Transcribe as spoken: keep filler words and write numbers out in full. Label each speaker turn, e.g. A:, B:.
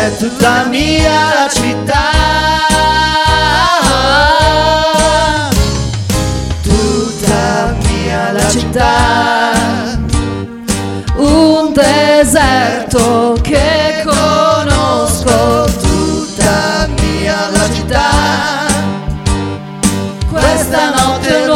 A: è tutta mia la città, tutta mia la città, un deserto che conosco, tutta mia la città, questa notte